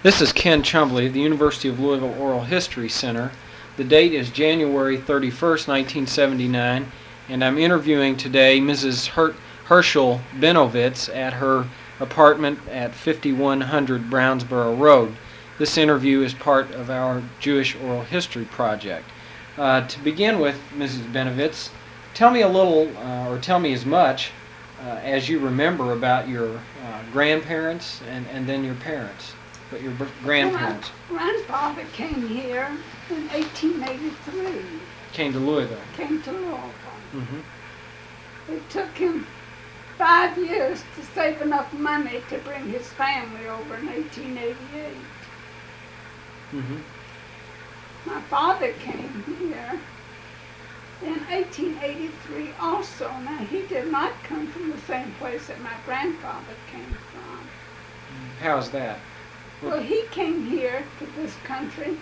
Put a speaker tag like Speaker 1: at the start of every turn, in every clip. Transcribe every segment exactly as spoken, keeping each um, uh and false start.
Speaker 1: This is Ken Chumbley at the University of Louisville Oral History Center. The date is January thirty-first, nineteen seventy-nine, and I'm interviewing today Missus Her- Herschel Benovitz at her apartment at fifty-one hundred Brownsboro Road. This interview is part of our Jewish Oral History Project. Uh, to begin with, Missus Benovitz, tell me a little, uh, or tell me as much uh, as you remember about your uh, grandparents and, and then your parents. But your grandparents.
Speaker 2: Well, my grandfather came here in eighteen eighty-three.
Speaker 1: Came to Louisville.
Speaker 2: Came to Louisville.
Speaker 1: Mm-hmm.
Speaker 2: It took him five years to save enough money to bring his family over in eighteen eighty-eight.
Speaker 1: Mm-hmm.
Speaker 2: My father came here in eighteen eighty-three also. Now, he did not come from the same place that my grandfather came from.
Speaker 1: How's that?
Speaker 2: Well, he came here to this country.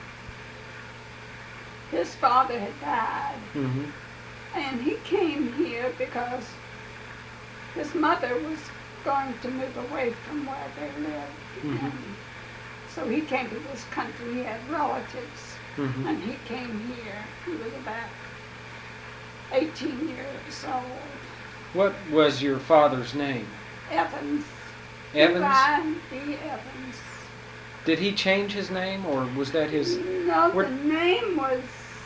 Speaker 2: His father had died.
Speaker 1: Mm-hmm.
Speaker 2: And he came here because his mother was going to move away from where they lived.
Speaker 1: Mm-hmm.
Speaker 2: And so he came to this country. He had relatives.
Speaker 1: Mm-hmm.
Speaker 2: And he came here. He was about eighteen years old.
Speaker 1: What was your father's name?
Speaker 2: Evans.
Speaker 1: Evans?
Speaker 2: Ryan B. Evans.
Speaker 1: Did he change his name, or was that his...
Speaker 2: No,
Speaker 1: Where-
Speaker 2: the name was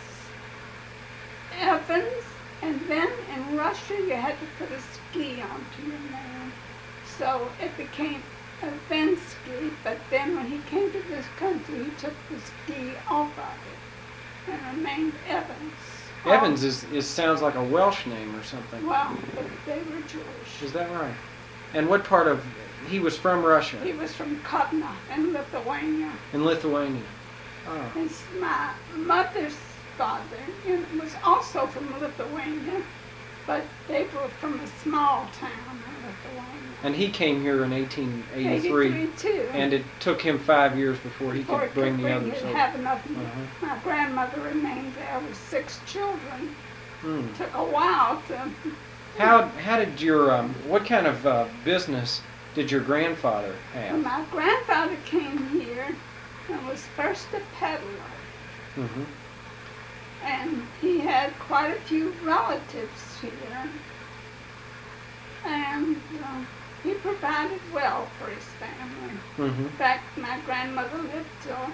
Speaker 2: Evans, and then in Russia you had to put a ski onto your name. So it became Evensky, but then when he came to this country, he took the ski off of it and remained Evans.
Speaker 1: Evans is, is sounds like a Welsh name or something.
Speaker 2: Well, but they were Jewish.
Speaker 1: Is that right? And what part of... He was from Russia?
Speaker 2: He was from Kutna in Lithuania.
Speaker 1: In Lithuania. Oh.
Speaker 2: His, my mother's father you know, was also from Lithuania, but they were from a small town in Lithuania.
Speaker 1: And he came here in eighteen eighty-three.
Speaker 2: eighty-three too.
Speaker 1: And it took him five years before he
Speaker 2: Before
Speaker 1: could
Speaker 2: he
Speaker 1: bring
Speaker 2: could
Speaker 1: the
Speaker 2: bring
Speaker 1: others
Speaker 2: it,
Speaker 1: over.
Speaker 2: have enough.
Speaker 1: Uh-huh.
Speaker 2: My grandmother remained there with six children.
Speaker 1: Hmm.
Speaker 2: It took a while to.
Speaker 1: How how did your um what kind of uh, business did your grandfather
Speaker 2: When
Speaker 1: have?
Speaker 2: my grandfather came here and was first a peddler,
Speaker 1: Mm-hmm.
Speaker 2: and he had quite a few relatives here, and uh, he provided well for his family.
Speaker 1: Mm-hmm.
Speaker 2: In fact, my grandmother lived till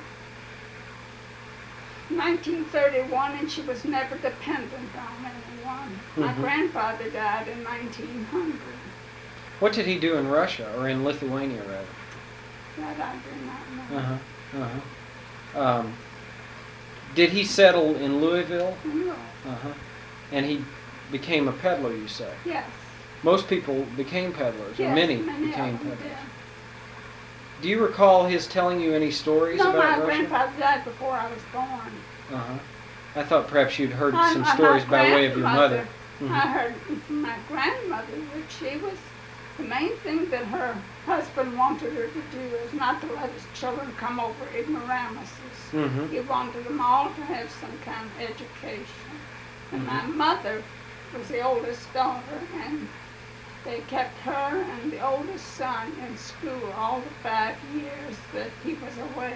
Speaker 2: nineteen thirty-one, and she was never dependent on anyone. My
Speaker 1: Mhm.
Speaker 2: grandfather died in nineteen hundred.
Speaker 1: What did he do in Russia, or in Lithuania rather?
Speaker 2: That I do not know.
Speaker 1: Uh-huh. Uh-huh. Um, did he settle in Louisville?
Speaker 2: No.
Speaker 1: Uh-huh. And he became a peddler, you say?
Speaker 2: Yes.
Speaker 1: Most people became peddlers, or
Speaker 2: Yes,
Speaker 1: many,
Speaker 2: many
Speaker 1: became
Speaker 2: of them
Speaker 1: peddlers.
Speaker 2: did.
Speaker 1: Do you recall his telling you any stories
Speaker 2: No,
Speaker 1: about
Speaker 2: my
Speaker 1: Russia?
Speaker 2: grandfather died before I was born.
Speaker 1: Uh-huh. I thought perhaps you'd heard
Speaker 2: I-
Speaker 1: some
Speaker 2: I- my
Speaker 1: stories by way of your mother.
Speaker 2: grandmother- I heard from my grandmother that she was, the main thing that her husband wanted her to do is not to let his children come over ignoramuses.
Speaker 1: Mm-hmm.
Speaker 2: He wanted them all to have some kind of education. And my
Speaker 1: Mhm.
Speaker 2: mother was the oldest daughter, and they kept her and the oldest son in school all the five years that he was away,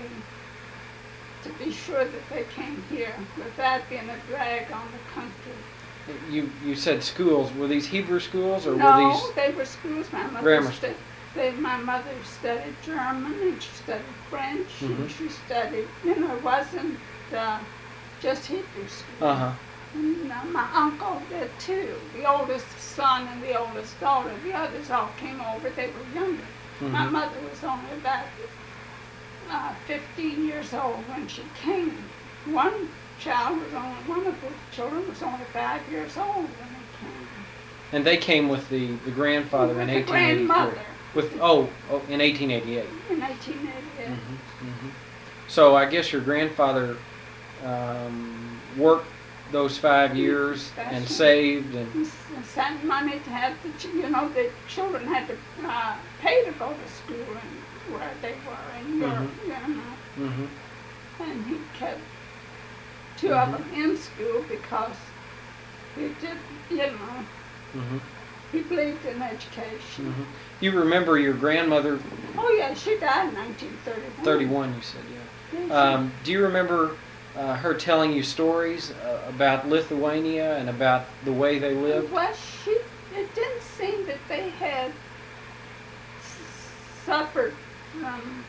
Speaker 2: to be sure that they came here without being a drag on the country.
Speaker 1: You you said schools. Were these Hebrew schools, or were
Speaker 2: No,
Speaker 1: these...
Speaker 2: they were schools. My mother
Speaker 1: Grammar
Speaker 2: stu- they, my mother studied German, and she studied French,
Speaker 1: Mhm.
Speaker 2: and she studied, you know, it wasn't uh, just Hebrew school.
Speaker 1: Uh-huh.
Speaker 2: And, you know, my uncle did too. The oldest son and the oldest daughter. The others all came over. They were younger. My
Speaker 1: Mhm.
Speaker 2: mother was only about uh, fifteen years old when she came. One child was only, one of the children was only five years old when they came.
Speaker 1: And they came with the, the grandfather in
Speaker 2: With the
Speaker 1: eighteen eighty-three.
Speaker 2: grandmother
Speaker 1: With oh, oh in eighteen eighty-eight.
Speaker 2: in eighteen eighty-eight.
Speaker 1: Mm-hmm. Mm-hmm. So I guess your grandfather um, worked those five years and
Speaker 2: That's-
Speaker 1: saved and...
Speaker 2: He s- sent money to have the, ch- you know, the children had to uh, pay to go to school and where they were in Europe, you know.
Speaker 1: Mm-hmm.
Speaker 2: And he kept two
Speaker 1: Mhm.
Speaker 2: of them in school because he did, you know,
Speaker 1: Mm-hmm.
Speaker 2: he believed in education.
Speaker 1: Mm-hmm. You remember your grandmother?
Speaker 2: Oh yeah, she died in nineteen thirty-one.
Speaker 1: thirty-one, you said, yeah.
Speaker 2: Yeah, she-
Speaker 1: Um, do you remember uh, her telling you stories uh, about Lithuania and about the way they lived?
Speaker 2: Well, she, it didn't seem that they had s- suffered from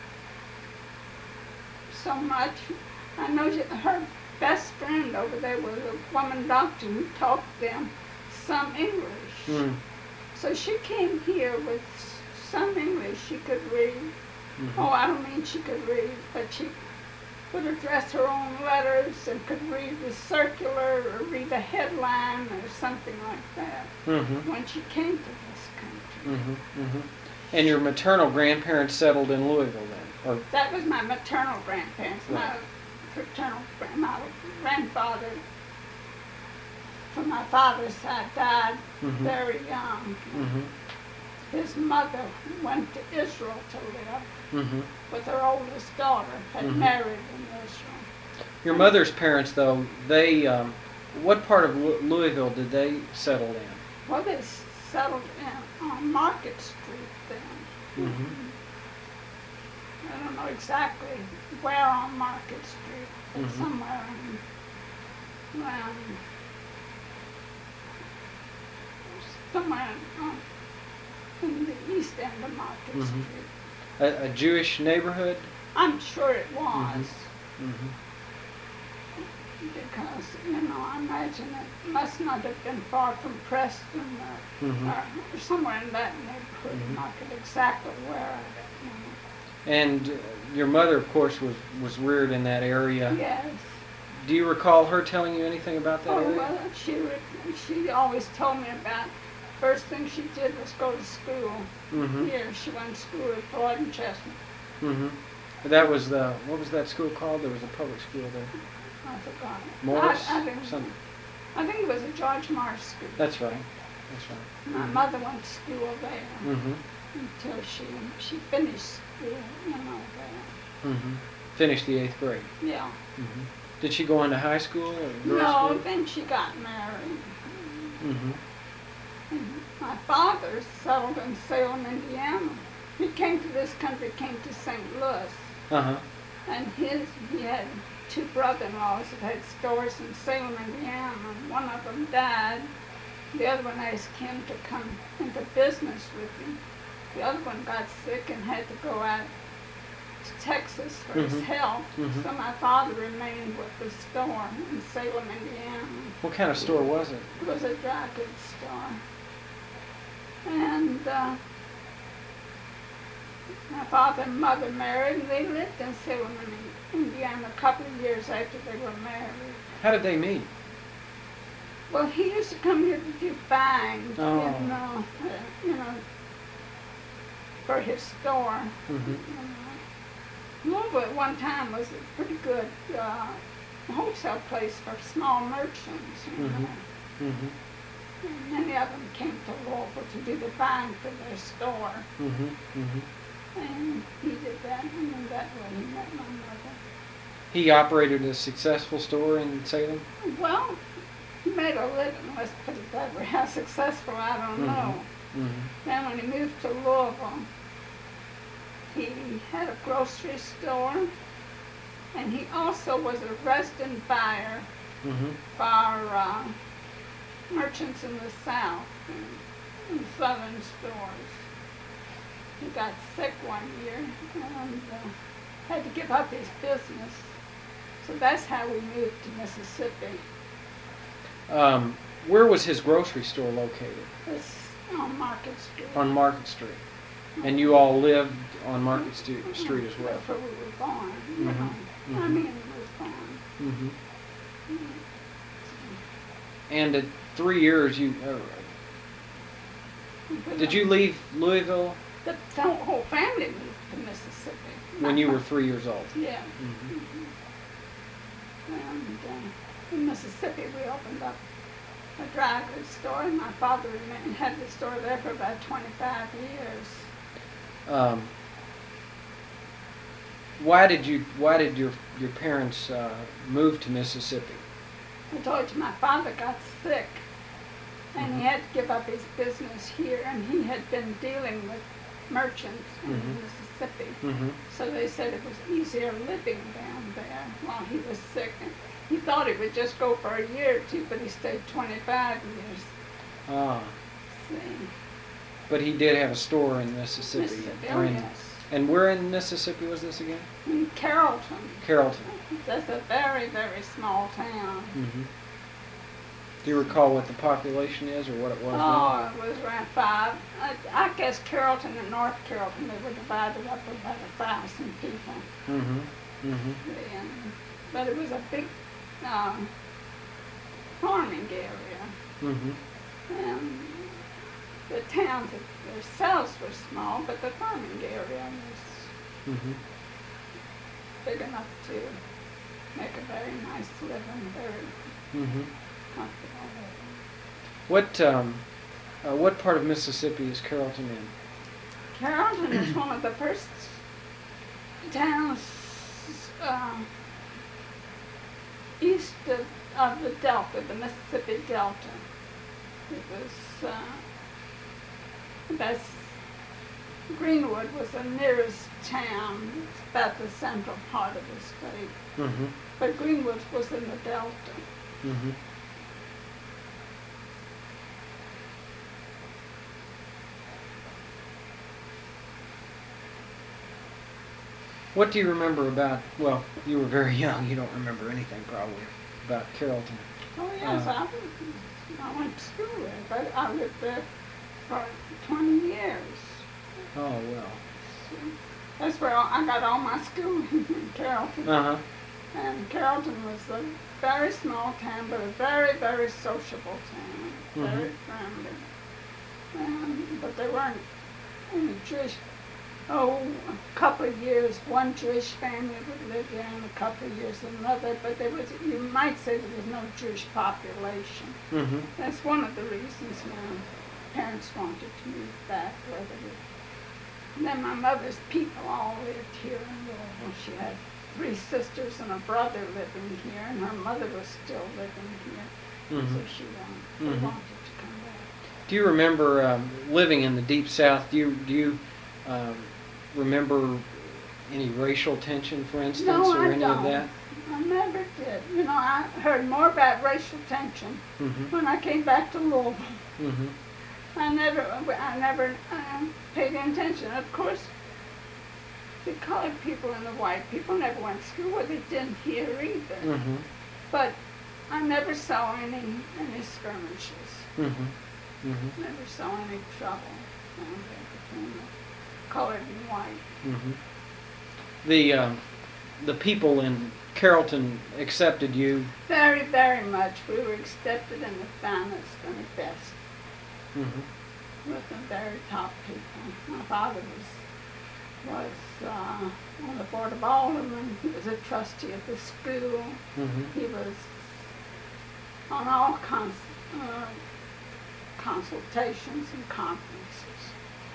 Speaker 2: so much. I know that her best friend over there was a woman doctor who taught them some English.
Speaker 1: Mm.
Speaker 2: So she came here with s- some English she could read.
Speaker 1: Mhm.
Speaker 2: Oh, I don't mean she could read, but she would address her own letters and could read the circular or read the headline or something like that
Speaker 1: Mhm.
Speaker 2: when she came to this country.
Speaker 1: Mhm. Mhm. And your maternal grandparents settled in Louisville then, or
Speaker 2: That was my maternal grandparents. My
Speaker 1: Right.
Speaker 2: paternal, gran- my grandfather from my father's side died
Speaker 1: Mhm.
Speaker 2: very young.
Speaker 1: Mhm.
Speaker 2: His mother went to Israel to live
Speaker 1: Mhm.
Speaker 2: with her oldest daughter, had
Speaker 1: Mhm.
Speaker 2: married in Israel.
Speaker 1: Your mother's parents, though, they um, what part of Lou- Louisville did they settle in?
Speaker 2: Well, they s- settled in on Market Street then.
Speaker 1: Mhm.
Speaker 2: I don't know exactly where on Market Street, but
Speaker 1: Mhm.
Speaker 2: somewhere in, around, somewhere in, um, in the east end of Market
Speaker 1: Mhm.
Speaker 2: Street.
Speaker 1: A, a Jewish neighborhood?
Speaker 2: I'm sure it was,
Speaker 1: Mhm.
Speaker 2: because, you know, I imagine it must not have been far from Preston or,
Speaker 1: Mhm.
Speaker 2: or somewhere in that neighborhood.
Speaker 1: Mhm.
Speaker 2: Not exactly where, I don't know.
Speaker 1: And uh, your mother, of course, was, was reared in that area.
Speaker 2: Yes.
Speaker 1: Do you recall her telling you anything about that
Speaker 2: Oh,
Speaker 1: area?
Speaker 2: well, she would, she always told me about, first thing she did was go to school.
Speaker 1: Mm-hmm.
Speaker 2: Here, she went to school at Floyd and Chestnut.
Speaker 1: Mm-hmm. That was the, what was that school called? There was a public school there.
Speaker 2: I forgot it.
Speaker 1: Morris?
Speaker 2: I, I, think,
Speaker 1: Some,
Speaker 2: I think it was a George Morris school.
Speaker 1: that's right. That's right.
Speaker 2: My
Speaker 1: Mhm.
Speaker 2: mother went to school there
Speaker 1: Mm-hmm.
Speaker 2: until she, she finished school, you know, there.
Speaker 1: Mm-hmm. Finished the eighth grade.
Speaker 2: Yeah.
Speaker 1: Mm-hmm. Did she go into high school or girls'
Speaker 2: No,
Speaker 1: school?
Speaker 2: then she got married.
Speaker 1: Mm-hmm.
Speaker 2: And my father settled in Salem, Indiana. He came to this country, came to Saint Louis,
Speaker 1: Uh-huh.
Speaker 2: and his, he had two brother-in-laws that had stores in Salem, Indiana, and one of them died. The other one asked him to come into business with him. The other one got sick and had to go out to Texas for his
Speaker 1: Mhm.
Speaker 2: health.
Speaker 1: Mhm.
Speaker 2: So my father remained with the store in Salem, Indiana.
Speaker 1: What kind of store was it?
Speaker 2: It was a dry goods store. And uh, my father and mother married, and they lived in Salem, Indiana, a couple of years after they were married.
Speaker 1: How did they meet?
Speaker 2: Well, he used to come here to do buying,
Speaker 1: Oh.
Speaker 2: you know, uh, you know, for his store.
Speaker 1: Mm-hmm.
Speaker 2: You know. Louisville at one time was a pretty good uh, wholesale place for small merchants, you
Speaker 1: Mhm.
Speaker 2: know.
Speaker 1: Mm-hmm.
Speaker 2: And many of them came to Louisville to do the buying for their store.
Speaker 1: Mm-hmm. Mm-hmm.
Speaker 2: And he did that, and that way he met my mother.
Speaker 1: He operated a successful store in Salem?
Speaker 2: Well, he made a living, let's put it that way. How successful, I don't
Speaker 1: Mhm.
Speaker 2: know.
Speaker 1: Mm-hmm.
Speaker 2: Then when he moved to Louisville, he had a grocery store, and he also was a resident buyer
Speaker 1: Mm-hmm.
Speaker 2: for uh, merchants in the South and in southern stores. He got sick one year and uh, had to give up his business. So that's how we moved to Mississippi.
Speaker 1: Um, where was his grocery store located?
Speaker 2: It's on Market Street.
Speaker 1: On Market Street. And you all lived on Market Stu- Street as well?
Speaker 2: That's where we were born, you
Speaker 1: Mhm,
Speaker 2: know. I
Speaker 1: mhm.
Speaker 2: mean, we was born.
Speaker 1: Mm-hmm. And at three years, you uh, did you leave Louisville
Speaker 2: The the whole family moved to Mississippi.
Speaker 1: when you were three years old?
Speaker 2: Yeah.
Speaker 1: Mm-hmm.
Speaker 2: And uh, in Mississippi, we opened up a dry goods store, and my father remained, had the store there for about twenty-five years.
Speaker 1: Um, why did you? Why did your your parents uh, move to Mississippi?
Speaker 2: I told you my father got sick, and he had to give up his business here, and he had been dealing with merchants in
Speaker 1: Mhm.
Speaker 2: Mississippi.
Speaker 1: Mm-hmm.
Speaker 2: So they said it was easier living down there while he was sick. And he thought he would just go for a year or two, but he stayed twenty-five years.
Speaker 1: Ah,
Speaker 2: See,
Speaker 1: but he did have a store in Mississippi.
Speaker 2: Mississippi,
Speaker 1: or
Speaker 2: oh
Speaker 1: in-
Speaker 2: yes.
Speaker 1: And where in Mississippi was this again?
Speaker 2: In Carrollton.
Speaker 1: Carrollton.
Speaker 2: That's a very, very small town.
Speaker 1: Mm-hmm. Do you recall what the population is or what it was
Speaker 2: Oh, it was around five. I, I guess Carrollton and North Carrollton, they were divided up about a thousand people.
Speaker 1: then? Mm-hmm. Mm-hmm.
Speaker 2: And, but it was a big um, farming area.
Speaker 1: Mm-hmm.
Speaker 2: And the towns themselves were small, but the farming area was
Speaker 1: Mm-hmm.
Speaker 2: big enough to make a very nice living, very
Speaker 1: Mm-hmm.
Speaker 2: comfortable living.
Speaker 1: What um, uh, what part of Mississippi is Carrollton in?
Speaker 2: Carrollton is one of the first towns uh, east of, of the Delta, the Mississippi Delta. It was, uh, that's, Greenwood was the nearest town. It's about the central part of the state.
Speaker 1: Mm-hmm.
Speaker 2: But Greenwood was in the Delta.
Speaker 1: Mm-hmm. What do you remember about, well, you were very young, you don't remember anything probably about Carrollton.
Speaker 2: Oh yes,
Speaker 1: Uh,
Speaker 2: I, was, I went to school there, but I lived there for twenty years.
Speaker 1: Oh, well.
Speaker 2: That's where I got all my schooling in Carrollton.
Speaker 1: Uh-huh.
Speaker 2: And Carrollton was a very small town, but a very, very sociable town, very
Speaker 1: Mhm.
Speaker 2: friendly. And, but there weren't any Jewish, oh, a couple of years, one Jewish family would live there, and a couple of years another, but there was, you might say there was no Jewish population.
Speaker 1: Mm-hmm.
Speaker 2: That's one of the reasons my parents wanted to move back where they lived. And then my mother's people all lived here in Louisville. She had three sisters and a brother living here, and her mother was still living here.
Speaker 1: Mm-hmm.
Speaker 2: So she wanted, they
Speaker 1: Mhm.
Speaker 2: wanted to come back.
Speaker 1: Do you remember um, living in the Deep South? Do you, do you um, remember any racial tension, for instance,
Speaker 2: No,
Speaker 1: or
Speaker 2: I
Speaker 1: any
Speaker 2: don't.
Speaker 1: of that?
Speaker 2: I never did. You know, I heard more about racial tension
Speaker 1: Mm-hmm.
Speaker 2: when I came back to Louisville.
Speaker 1: Mm-hmm.
Speaker 2: I never, I never uh, paid attention. Of course, the colored people and the white people never went to school, well, they didn't hear either.
Speaker 1: Mm-hmm.
Speaker 2: But I never saw any any skirmishes.
Speaker 1: Mm-hmm. Mm-hmm.
Speaker 2: Never saw any trouble down there between the colored and white.
Speaker 1: Mm-hmm. The um, the people in Carrollton accepted you.
Speaker 2: Very, very much. We were accepted in the finest and the best
Speaker 1: Mm-hmm.
Speaker 2: with the very top people. My father was was uh, on the board of aldermen. He was a trustee of the school.
Speaker 1: Mm-hmm.
Speaker 2: He was on all cons- uh, consultations and conferences.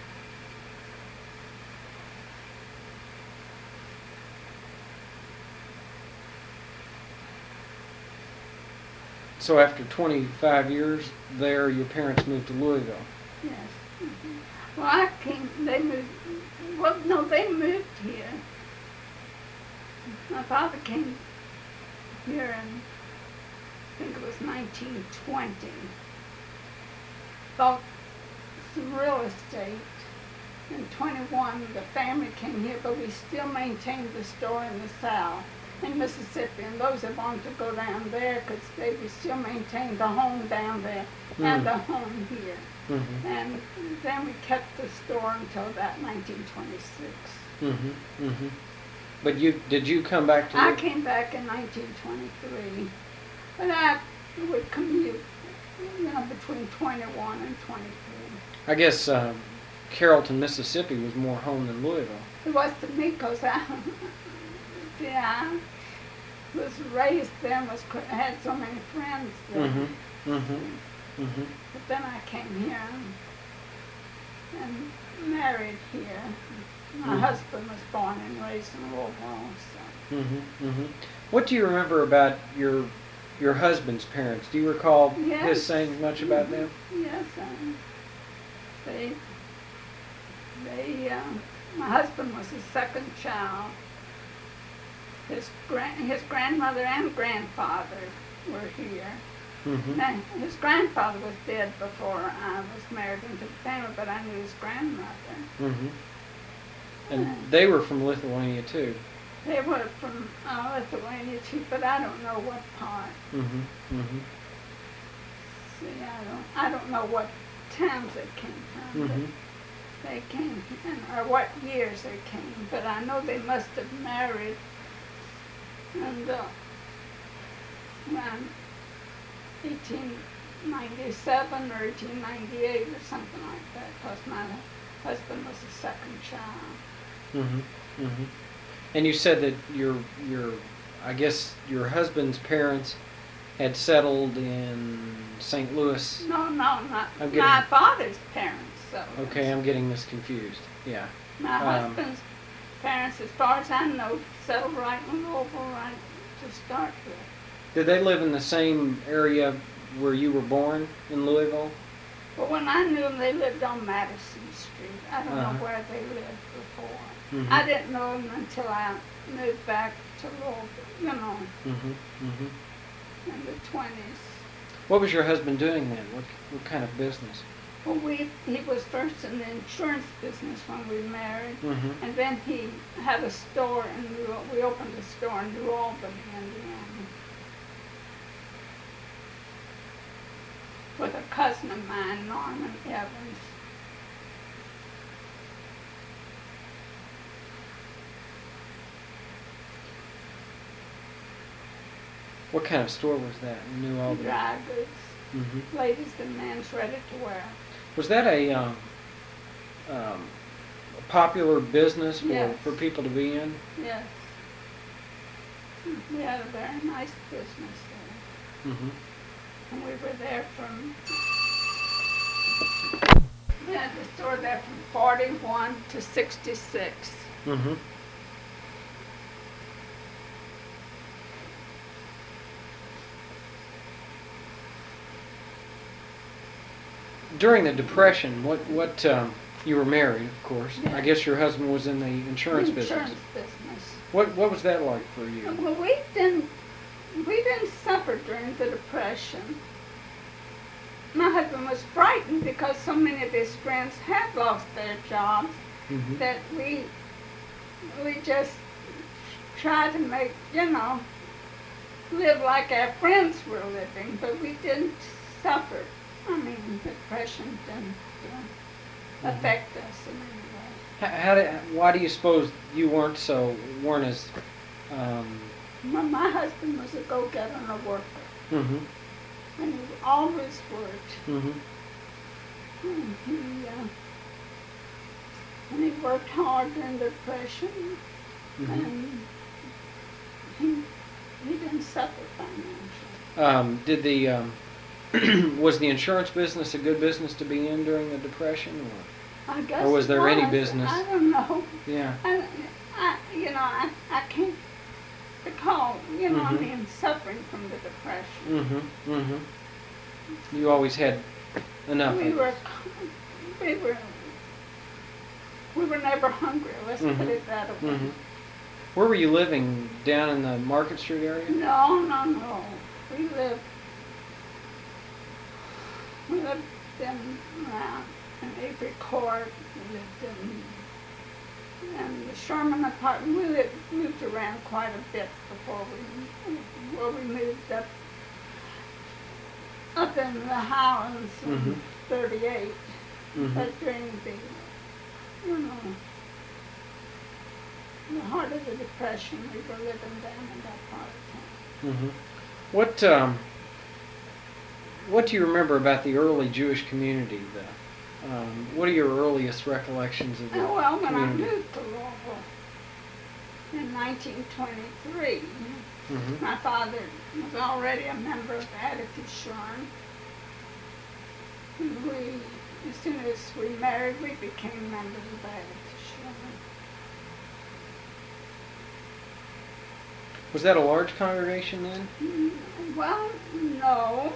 Speaker 1: So after twenty-five years there, your parents moved to Louisville.
Speaker 2: Yes. Mhm. Well, I came, they moved, well, no, they moved here. My father came here in, I think it was nineteen twenty. Bought some real estate. In twenty-one, the family came here, but we still maintained the store in the South, in Mississippi. And those that wanted to go down there could stay. We still maintained the home down there and
Speaker 1: Mm.
Speaker 2: the home here.
Speaker 1: Mm-hmm.
Speaker 2: And then we kept the store until about nineteen twenty-six.
Speaker 1: Mm-hmm. Mm-hmm. But you did you come back to?
Speaker 2: I
Speaker 1: live-
Speaker 2: came back in nineteen twenty-three, but I would commute, you know, between twenty-one and twenty-three.
Speaker 1: I guess um, Carrollton, Mississippi, was more home than Louisville.
Speaker 2: It was to me because I, yeah, I was raised there, was had so many friends there.
Speaker 1: Mm-hmm. Mm-hmm. Mm-hmm.
Speaker 2: But then I came here and, and married here. My
Speaker 1: Mhm.
Speaker 2: husband was born and raised in Louisville, so.
Speaker 1: Mm-hmm. Mm-hmm. What do you remember about your your husband's parents. Do you recall
Speaker 2: Yes.
Speaker 1: his saying much about them?
Speaker 2: Yes, um, they, they, um, my husband was the second child. His grand, his grandmother and grandfather were here.
Speaker 1: Mm-hmm.
Speaker 2: Now, his grandfather was dead before I was married into the family, but I knew his grandmother.
Speaker 1: Mm-hmm. And they were from Lithuania too.
Speaker 2: They were from uh, Lithuania too, but I don't know what part.
Speaker 1: Mm-hmm. Mm-hmm.
Speaker 2: See, I don't, I don't know what towns they came from.
Speaker 1: Mm-hmm.
Speaker 2: But they came, and, or what years they came. But I know they must have married, and uh, around eighteen ninety-seven or eighteen ninety-eight or something like that. Because my husband was the second child.
Speaker 1: Mm-hmm. Mm-hmm. And you said that your your I guess your husband's parents had settled in Saint Louis.
Speaker 2: No, no, not
Speaker 1: I'm getting-
Speaker 2: my father's parents. So
Speaker 1: Okay, I'm getting this confused. Yeah.
Speaker 2: my
Speaker 1: um,
Speaker 2: husband's parents, as far as I know, settled right in Louisville, right to start with.
Speaker 1: Did they live in the same area where you were born in Louisville?
Speaker 2: But when I knew them, they lived on Madison Street. I don't
Speaker 1: Uh-huh.
Speaker 2: know where they lived before.
Speaker 1: Mhm.
Speaker 2: I didn't know them until I moved back to Louisville, you know,
Speaker 1: Mm-hmm. Mm-hmm.
Speaker 2: in the twenties.
Speaker 1: What was your husband doing then? What what kind of business?
Speaker 2: Well, we, he was first in the insurance business when we married,
Speaker 1: Mm-hmm.
Speaker 2: and then he had a store in New, we opened a store in New Albany, Indiana, with a cousin of mine, Norman Evans.
Speaker 1: What kind of store was that in New Albany?
Speaker 2: Dry goods,
Speaker 1: Mm-hmm.
Speaker 2: ladies and men's ready to wear.
Speaker 1: Was that a um, um, a popular business for,
Speaker 2: Yes.
Speaker 1: for people to be in?
Speaker 2: Yes. We had a very nice business there.
Speaker 1: Mm-hmm.
Speaker 2: And we were there from, we had the store there from forty-one to sixty-six.
Speaker 1: Mm-hmm. During the Depression, what what um, you were married, of course. I
Speaker 2: Yes.
Speaker 1: guess your husband was in the insurance business.
Speaker 2: Insurance business.
Speaker 1: What what was that like for you?
Speaker 2: Well, we didn't, we didn't suffer during the Depression. My husband was frightened because so many of his friends had lost their jobs
Speaker 1: Mm-hmm.
Speaker 2: that we, we just tried to make, you know, live like our friends were living, but we didn't suffer. I mean, the depression didn't uh,
Speaker 1: Mhm.
Speaker 2: affect us in any way.
Speaker 1: How, how did, why do you suppose you weren't so weren't as um,
Speaker 2: My, my husband was a go-getter and a worker,
Speaker 1: mm-hmm,
Speaker 2: and he always worked.
Speaker 1: mm-hmm,
Speaker 2: And he, uh, and he worked hard during the depression,
Speaker 1: mm-hmm.
Speaker 2: and he, he didn't suffer financially.
Speaker 1: Um, did the um, was the insurance business a good business to be in during the Depression? Or?
Speaker 2: I guess
Speaker 1: Or was
Speaker 2: it
Speaker 1: there any
Speaker 2: was.
Speaker 1: business?
Speaker 2: I don't know.
Speaker 1: Yeah.
Speaker 2: I, I, you know, I, I can't recall, you know,
Speaker 1: Mhm.
Speaker 2: I mean, suffering from the depression.
Speaker 1: Mm-hmm. Mm-hmm. You always had enough.
Speaker 2: We
Speaker 1: of
Speaker 2: were,
Speaker 1: it.
Speaker 2: we were, we were never hungry. Let's
Speaker 1: Mhm.
Speaker 2: put it that way.
Speaker 1: Mm-hmm. Where were you living? Down in the Market Street area?
Speaker 2: No, no, no. We lived, we lived in, around in Avery Court. We lived in, in the Sherman apartment. We lived, moved around quite a bit before we, before we moved up, up in the Highlands in
Speaker 1: Mhm.
Speaker 2: thirty-eight.
Speaker 1: Mm-hmm.
Speaker 2: But during the, you know, the heart of the Depression, we were living down in that part of town.
Speaker 1: Mm-hmm. What um, what do you remember about the early Jewish community? The, um, what are your earliest recollections of the
Speaker 2: Oh, well, when I
Speaker 1: community?
Speaker 2: moved to Louisville in nineteen twenty-three,
Speaker 1: Mm-hmm.
Speaker 2: my father was already a member of the Attitude Shrine. And we, as soon as we married, we became members of the Attitude Shrine.
Speaker 1: Was that a large congregation then?
Speaker 2: Mm, Well, no.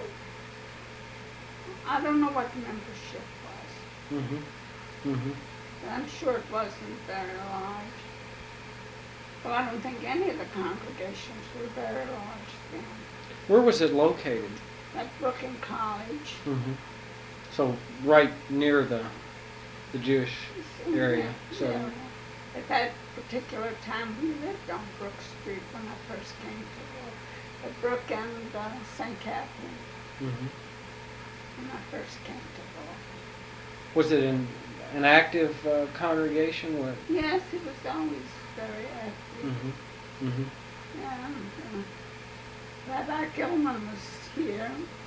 Speaker 2: I don't know what the membership was,
Speaker 1: Mm-hmm. Mm-hmm.
Speaker 2: but I'm sure it wasn't very large. Well, I don't think any of the congregations were very large then.
Speaker 1: Where was it located?
Speaker 2: At Brooklyn College.
Speaker 1: Mm-hmm. So right near the the Jewish area. So
Speaker 2: Yeah. At that particular time, we lived on Brook Street when I first came to work. At Brook and uh, Saint Catherine
Speaker 1: hmm
Speaker 2: when I first came to work.
Speaker 1: was it an an active uh, congregation? What?
Speaker 2: Yes, it was always very active.
Speaker 1: Mm-hmm. Mm-hmm.
Speaker 2: Yeah, and, uh, Rabbi Gilman was here.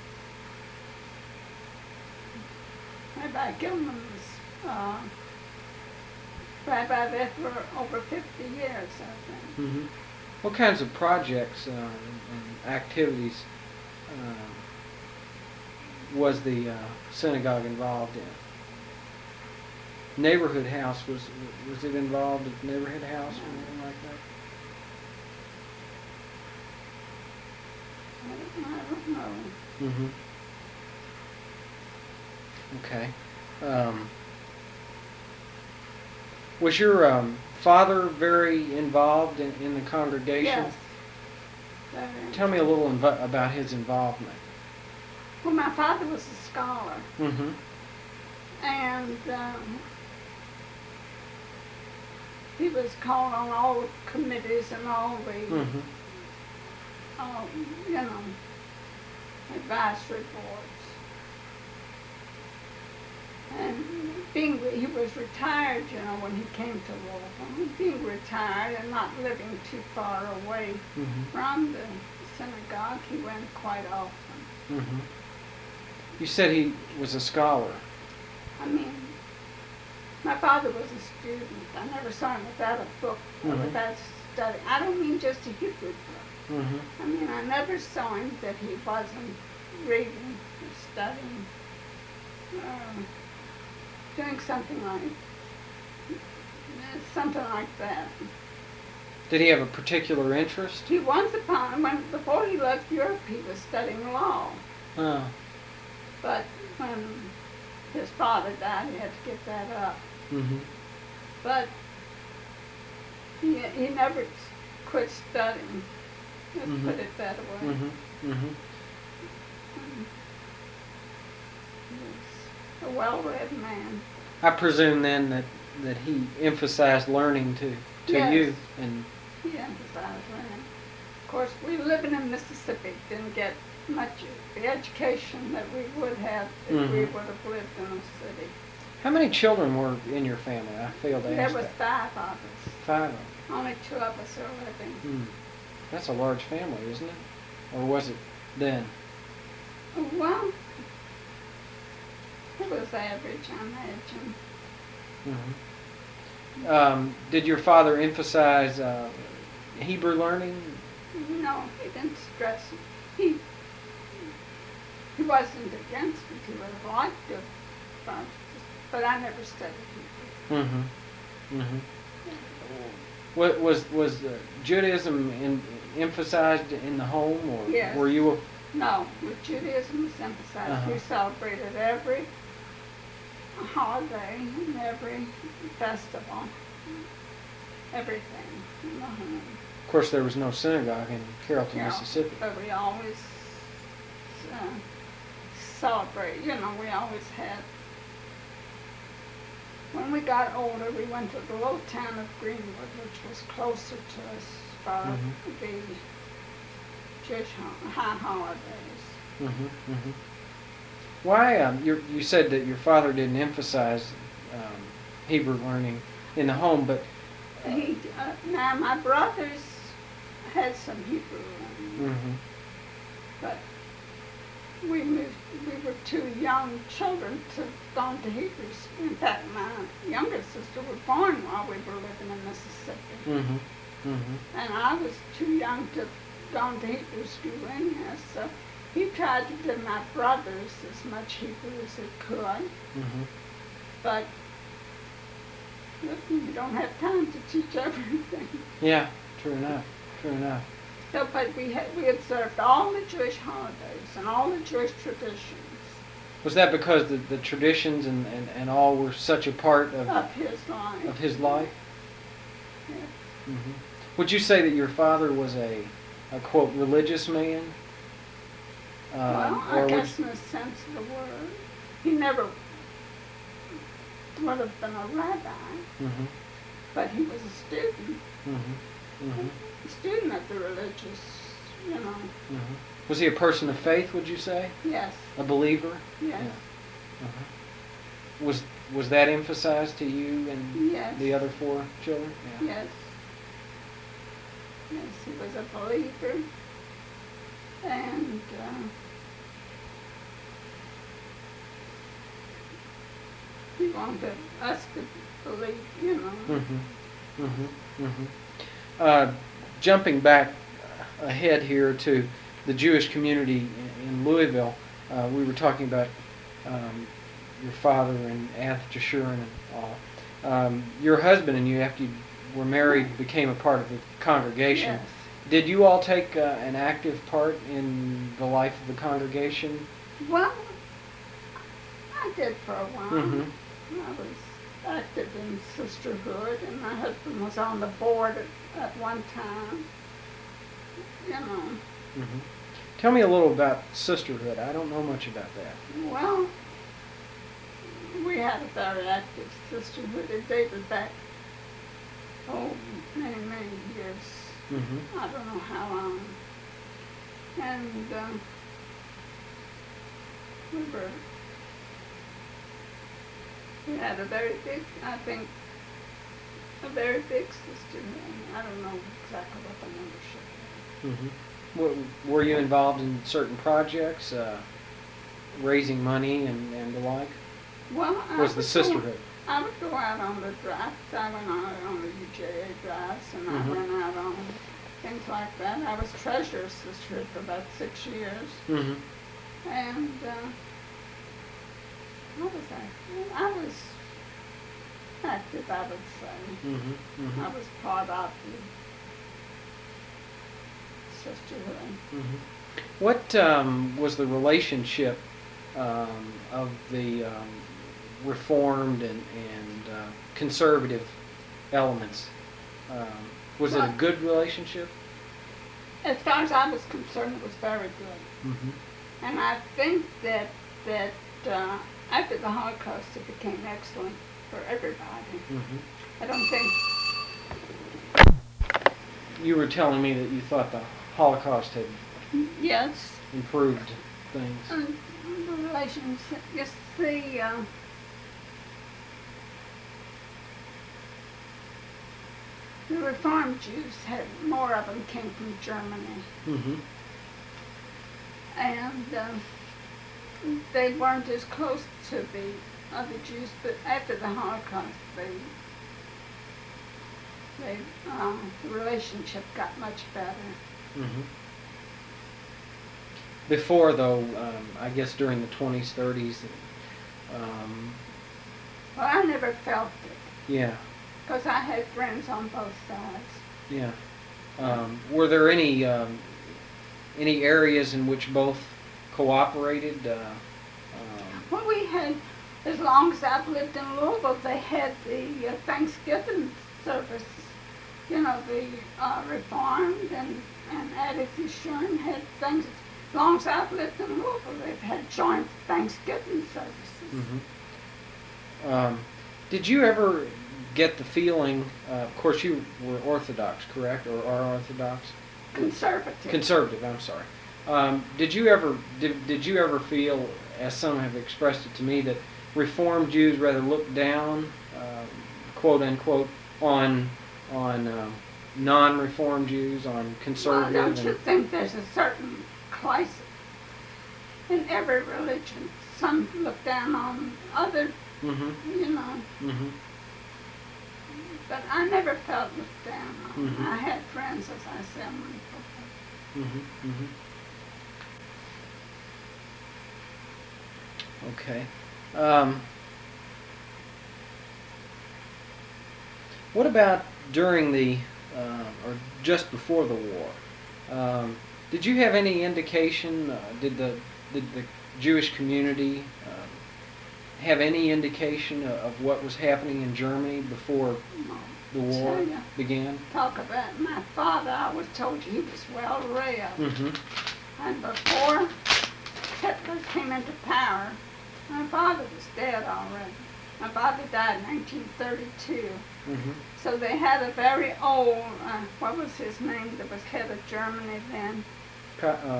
Speaker 2: Rabbi Gilman was uh, rabbi there for over fifty years, I think.
Speaker 1: Mm-hmm. What kinds of projects uh, and activities uh, was the uh, synagogue involved in? Neighborhood house, was was it involved at the neighborhood house or anything like that?
Speaker 2: I don't, I don't know.
Speaker 1: Mm-hmm. Okay. Um, was your um, father very involved in, in the congregation?
Speaker 2: Yes. Very.
Speaker 1: Tell me a little inv- about his involvement.
Speaker 2: Well, my father was a scholar,
Speaker 1: Mm-hmm.
Speaker 2: and um, he was called on all the committees and all the,
Speaker 1: Mm-hmm.
Speaker 2: uh, you know, advisory boards. And being, he was retired, you know, when he came to Louisville. Being retired and not living too far away
Speaker 1: Mm-hmm.
Speaker 2: from the synagogue, he went quite often.
Speaker 1: Mm-hmm. You said he was a scholar.
Speaker 2: I mean, my father was a student. I never saw him without a book or
Speaker 1: Mhm.
Speaker 2: without study. I don't mean just a Hebrew book.
Speaker 1: Mm-hmm.
Speaker 2: I mean, I never saw him that he wasn't reading or studying, uh, doing something like something like that.
Speaker 1: Did he have a particular interest?
Speaker 2: He once upon when before he left Europe, he was studying law.
Speaker 1: Oh.
Speaker 2: But when his father died, he had to give that up.
Speaker 1: Mm-hmm.
Speaker 2: But he, he never quit studying. Let's
Speaker 1: Mhm.
Speaker 2: put it that way.
Speaker 1: Mm-hmm. Mm-hmm.
Speaker 2: He was a well-read man.
Speaker 1: I presume then that, that he emphasized learning to, to
Speaker 2: Yes.
Speaker 1: you. And
Speaker 2: He emphasized learning. Of course, we living in Mississippi didn't get much of the education that we would have if we
Speaker 1: Mhm.
Speaker 2: would have lived in a city.
Speaker 1: how many children were in your family? I failed to
Speaker 2: There
Speaker 1: ask
Speaker 2: was
Speaker 1: that.
Speaker 2: five of us.
Speaker 1: Five of them.
Speaker 2: Only two of us are living.
Speaker 1: Hmm. That's a large family, isn't it? Or was it then?
Speaker 2: Well, it was average, I imagine.
Speaker 1: Mm-hmm. Um, did your father emphasize uh, Hebrew learning?
Speaker 2: No, he didn't stress it. He, he wasn't against it. He would have liked it, but, but I never studied Hebrew.
Speaker 1: Mm-hmm. Mm-hmm. What was was uh, Judaism in, emphasized in the home, or
Speaker 2: Yes.
Speaker 1: were you? A,
Speaker 2: No, with Judaism was emphasized.
Speaker 1: Uh-huh.
Speaker 2: We celebrated every holiday and every festival, everything in the home.
Speaker 1: of course, there was no synagogue in Carrollton,
Speaker 2: Yeah,
Speaker 1: Mississippi.
Speaker 2: But we always uh, celebrate, you know, we always had. When we got older, we went to the little town of Greenwood, which was closer to us for
Speaker 1: Mhm.
Speaker 2: the Jewish ho- high holidays.
Speaker 1: Mm-hmm. Mm-hmm. Why? Um, you you said that your father didn't emphasize um, Hebrew learning in the home, but
Speaker 2: He, uh, now my brothers had some Hebrew learning,
Speaker 1: mm-hmm.
Speaker 2: but we moved, we were too young children to go to Hebrew school. In fact, my younger sister was born while we were living in Mississippi.
Speaker 1: Mm-hmm. Mm-hmm.
Speaker 2: And I was too young to go to Hebrew school anyhow, so he tried to give my brothers as much Hebrew as he could,
Speaker 1: Mm-hmm.
Speaker 2: but listen, you don't have time to teach everything.
Speaker 1: Yeah, true enough. True enough.
Speaker 2: So, but we had, we observed all the Jewish holidays and all the Jewish traditions
Speaker 1: Was that because the, the traditions and, and, and all were such a part of,
Speaker 2: of his life.
Speaker 1: of his life?
Speaker 2: Yes.
Speaker 1: hmm Would you say that your father was a, a quote, religious man? Um,
Speaker 2: Well, I
Speaker 1: or
Speaker 2: guess
Speaker 1: would,
Speaker 2: in the sense of the word. He never would have been a rabbi,
Speaker 1: hmm
Speaker 2: but he was a student,
Speaker 1: hmm hmm
Speaker 2: a student of the religious, you know.
Speaker 1: hmm Was he a person of faith, would you say?
Speaker 2: Yes,
Speaker 1: A believer?
Speaker 2: yes,
Speaker 1: Uh-huh. Was was that emphasized to you and
Speaker 2: yes,
Speaker 1: the other four children? Yeah.
Speaker 2: yes. Yes, he was a believer, and uh, he wanted us to believe, you know.
Speaker 1: Mm-hmm. Mm-hmm. Mm-hmm. Uh, jumping back ahead here to the Jewish community in, in Louisville, uh, we were talking about um, your father and Aunt Jeshurun and all. Um, your husband and you, after you were married, became a part of the congregation.
Speaker 2: Yes.
Speaker 1: Did you all take uh, an active part in the life of the congregation?
Speaker 2: Well, I did for a while.
Speaker 1: Mm-hmm.
Speaker 2: I was active in sisterhood, and my husband was on the board at, at one time. You know,
Speaker 1: Mm-hmm. Tell me a little about sisterhood. I don't know much about that.
Speaker 2: well, we had a very active sisterhood. It dated back, oh, many, many years.
Speaker 1: Mm-hmm.
Speaker 2: I don't know how long. And um, we were, we had a very big, I think, a very big sisterhood. I don't know exactly what the membership was.
Speaker 1: Mm-hmm. Were, were you involved in certain projects, uh, raising money and, and the like?
Speaker 2: Well, I
Speaker 1: Was the
Speaker 2: would
Speaker 1: sisterhood?
Speaker 2: Go, I would go out on the drafts. I went out on the U J A drafts, and
Speaker 1: Mhm.
Speaker 2: I went out on things like that. I was treasurer sisterhood for about six years,
Speaker 1: Mm-hmm.
Speaker 2: and uh, what was I? I was active, I would say.
Speaker 1: Mm-hmm. Mm-hmm.
Speaker 2: I was part of the sisterhood.
Speaker 1: Mm-hmm. What um, was the relationship um, of the um, reformed and, and uh, conservative elements? Um, was it a
Speaker 2: Well,
Speaker 1: good relationship?
Speaker 2: As far as I was concerned, it was very good.
Speaker 1: Mm-hmm.
Speaker 2: And I think that that uh, after the Holocaust, it became excellent for everybody.
Speaker 1: Mm-hmm.
Speaker 2: I don't think.
Speaker 1: You were telling me that you thought the Holocaust had
Speaker 2: Yes.
Speaker 1: improved things.
Speaker 2: Um, the relations. Yes, the. Uh, the Reformed Jews had more of them came from Germany,
Speaker 1: Mm-hmm.
Speaker 2: and uh, they weren't as close to the other Jews. But after the Holocaust, they they uh, the relationship got much better.
Speaker 1: Mm-hmm. Before, though, um, I guess during the twenties, thirties, um,
Speaker 2: Well, I never felt it
Speaker 1: yeah,
Speaker 2: because I had friends on both sides.
Speaker 1: yeah. Um, were there any um, any areas in which both cooperated? Uh, um,
Speaker 2: Well, we had, as long as I've lived in Louisville, they had the uh, Thanksgiving service. You know, the uh, Reformed and, and Addis Sherman had things. As long as I've lived in Louisville, they've had joint Thanksgiving services.
Speaker 1: mhm. um, did you ever get the feeling? Uh, of course, you were Orthodox, correct, or are Orthodox?
Speaker 2: Conservative.
Speaker 1: Conservative. I'm sorry. Um, did you ever did, did you ever feel, as some have expressed it to me, that Reformed Jews rather look down, uh, quote unquote, on on um, non-Reformed Jews, on
Speaker 2: Well,
Speaker 1: conservative?
Speaker 2: don't you
Speaker 1: and,
Speaker 2: think there's a certain class in every religion? Some look down on other,
Speaker 1: mm-hmm,
Speaker 2: you know,
Speaker 1: mm-hmm,
Speaker 2: but I never felt looked down on.
Speaker 1: Mhm.
Speaker 2: I had friends, as I said, on both.
Speaker 1: mm-hmm, mm-hmm. Okay. Um, what about during the, uh, or just before the war? Um, did you have any indication? Uh, did the did the Jewish community um, have any indication of, of what was happening in Germany before the war
Speaker 2: Tell ya,
Speaker 1: began?
Speaker 2: talk about my father. I was told he was well read.
Speaker 1: Mm-hmm.
Speaker 2: And before Hitler came into power, my father was dead already. My father died in nineteen thirty-two.
Speaker 1: Mm-hmm.
Speaker 2: So they had a very old, uh, what was his name that was head of Germany then?
Speaker 1: Uh, uh,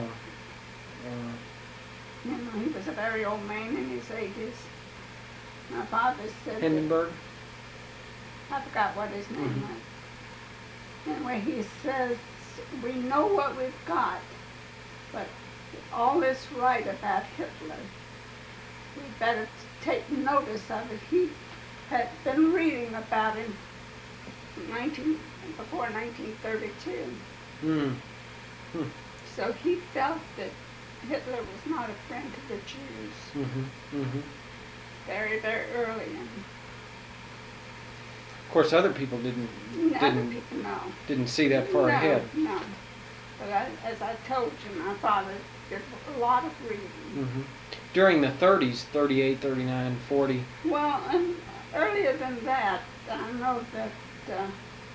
Speaker 2: You know, he was a very old man in his eighties. My father said that,
Speaker 1: Hindenburg?
Speaker 2: I forgot what his name
Speaker 1: Mhm.
Speaker 2: was. Anyway, he says, we know what we've got, but all this right about Hitler, we better take notice of it. He had been reading about him nineteen, before nineteen thirty-two.
Speaker 1: Mm.
Speaker 2: So he felt that Hitler was not a friend to the Jews
Speaker 1: Mm-hmm. Mm-hmm.
Speaker 2: very, very early. And
Speaker 1: Of course, other people didn't
Speaker 2: other
Speaker 1: didn't
Speaker 2: people know.
Speaker 1: didn't see that far
Speaker 2: no,
Speaker 1: ahead.
Speaker 2: No. But I, as I told you, my father did a lot of reading.
Speaker 1: Mm-hmm. During the thirties, thirty-eight, thirty-nine, forty.
Speaker 2: Well, and earlier than that, I know that uh,